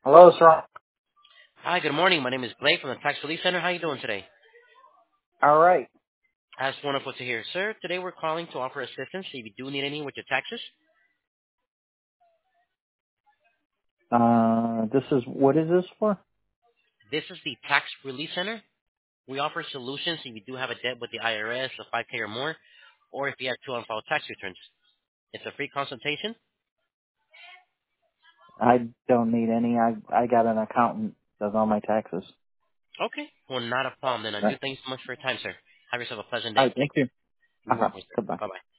Hello, sir. Hi, good morning. My name is Blake from the Tax Relief Center. How are you doing today? All right. That's wonderful to hear. Sir, today we're calling to offer assistance if you do need any with your taxes. This is what is this for? This is the Tax Relief Center. We offer solutions if you do have a debt with the IRS of 5K or more, or if you have two unfiled tax returns. It's a free consultation. I don't need any. I got an accountant that does all my taxes. Okay. Well, not a problem then. I All do thank you so much for your time, sir. Have yourself a pleasant day. right. Thank you. You're welcome, sir. Goodbye. Bye-bye.